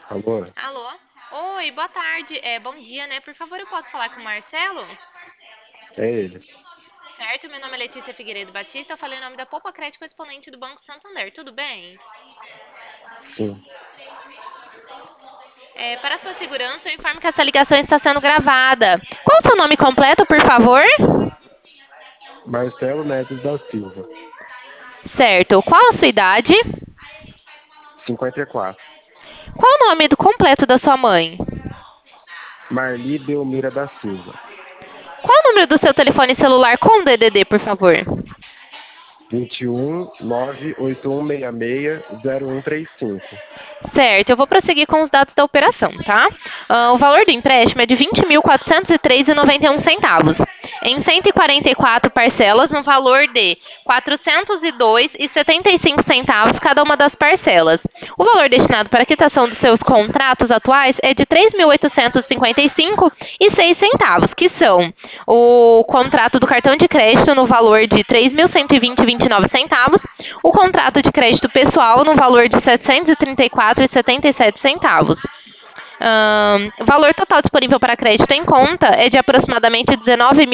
Alô? Alô? Oi, boa tarde. Bom dia, né? Por favor, eu posso falar com o Marcelo? É ele. Certo, meu nome é Letícia Figueiredo Batista, eu falei o nome da Poupa Crédito Exponente do Banco Santander, tudo bem? Sim. Para sua segurança, eu informo que essa ligação está sendo gravada. Qual o seu nome completo, por favor? Marcelo Neves da Silva. Certo. Qual a sua idade? 54. Qual o nome do completo da sua mãe? Marli Belmira da Silva. Qual o número do seu telefone celular com DDD, por favor? 21 98166 0135. Certo, eu vou prosseguir com os dados da operação, tá? O valor do empréstimo é de R$ 20.403,91, em 144 parcelas, no valor de R$ 402,75 cada uma das parcelas. O valor destinado para a quitação dos seus contratos atuais é de R$ 3.855,06, que são o contrato do cartão de crédito no valor de R$ 3.120,29, o contrato de crédito pessoal no valor de R$ 734,77. O valor total disponível para crédito em conta é de aproximadamente R$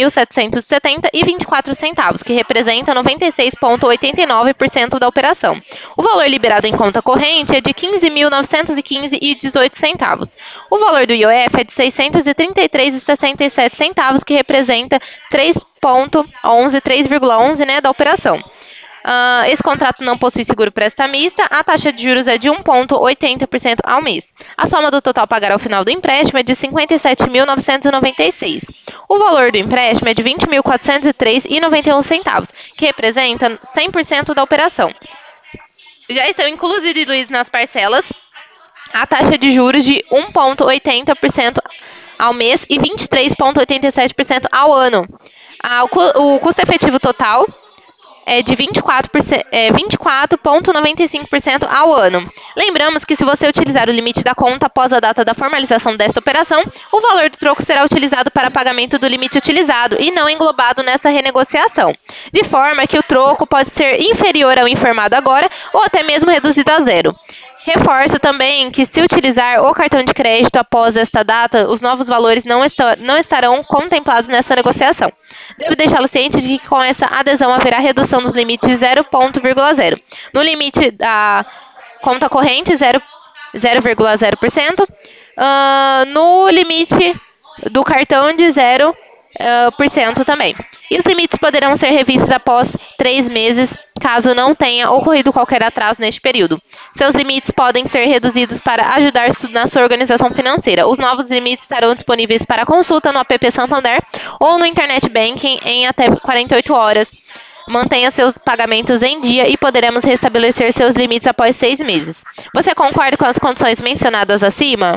19.770,24, que representa 96,89% da operação. O valor liberado em conta corrente é de R$ 15.915,18. O valor do IOF é de R$ 633,67, que representa 3,11, né, da operação. Esse contrato não possui seguro prestamista. A taxa de juros é de 1,80% ao mês. A soma do total a pagar ao final do empréstimo é de R$ 57.996. O valor do empréstimo é de R$ 20.403,91, que representa 100% da operação. Já estão incluídos nas parcelas a taxa de juros de 1,80% ao mês e 23,87% ao ano. O custo efetivo total é de 24,95% ao ano. Lembramos que se você utilizar o limite da conta após a data da formalização desta operação, o valor do troco será utilizado para pagamento do limite utilizado e não englobado nessa renegociação, de forma que o troco pode ser inferior ao informado agora ou até mesmo reduzido a zero. Reforço também que, se utilizar o cartão de crédito após esta data, os novos valores não estarão contemplados nessa negociação. Devo deixá-lo ciente de que, com essa adesão, haverá redução dos limites de 0,0. No limite da conta corrente, 0,0%. No limite do cartão, de 0% também. E os limites poderão ser revistos após 3 meses, caso não tenha ocorrido qualquer atraso neste período. Seus limites podem ser reduzidos para ajudar na sua organização financeira. Os novos limites estarão disponíveis para consulta no app Santander ou no Internet Banking em até 48 horas. Mantenha seus pagamentos em dia e poderemos restabelecer seus limites após 6 meses. Você concorda com as condições mencionadas acima?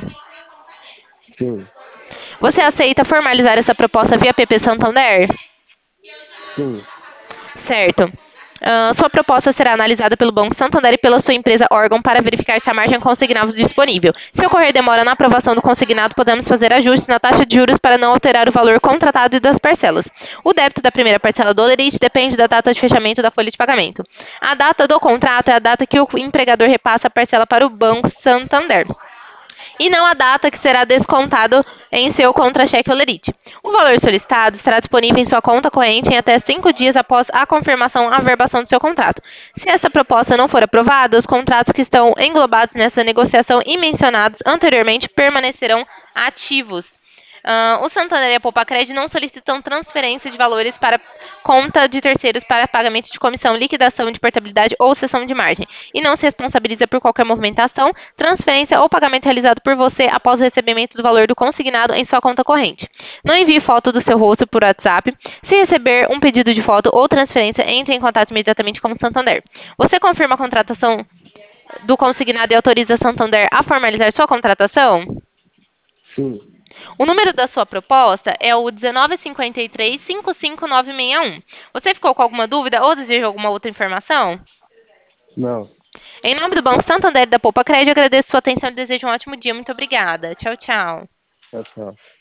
Sim. Você aceita formalizar essa proposta via app Santander? Sim. Certo. Sua proposta será analisada pelo Banco Santander e pela sua empresa órgão para verificar se a margem consignada é disponível. Se ocorrer demora na aprovação do consignado, podemos fazer ajustes na taxa de juros para não alterar o valor contratado e das parcelas. O débito da primeira parcela do Olerite depende da data de fechamento da folha de pagamento. A data do contrato é a data que o empregador repassa a parcela para o Banco Santander, e não a data que será descontado em seu contra-cheque Olerite. O valor solicitado estará disponível em sua conta corrente em até 5 dias após a confirmação à averbação do seu contrato. Se essa proposta não for aprovada, os contratos que estão englobados nessa negociação e mencionados anteriormente permanecerão ativos. O Santander e a Poupa-Cred não solicitam transferência de valores para conta de terceiros para pagamento de comissão, liquidação de portabilidade ou cessão de margem, e não se responsabiliza por qualquer movimentação, transferência ou pagamento realizado por você após o recebimento do valor do consignado em sua conta corrente. Não envie foto do seu rosto por WhatsApp. Se receber um pedido de foto ou transferência, entre em contato imediatamente com o Santander. Você confirma a contratação do consignado e autoriza a Santander a formalizar sua contratação? Sim. O número da sua proposta é o 1953-55961. Você ficou com alguma dúvida ou deseja alguma outra informação? Não. Em nome do Banco Santander e da Poupa Crédito, agradeço sua atenção e desejo um ótimo dia. Muito obrigada. Tchau, tchau. Tchau, tchau.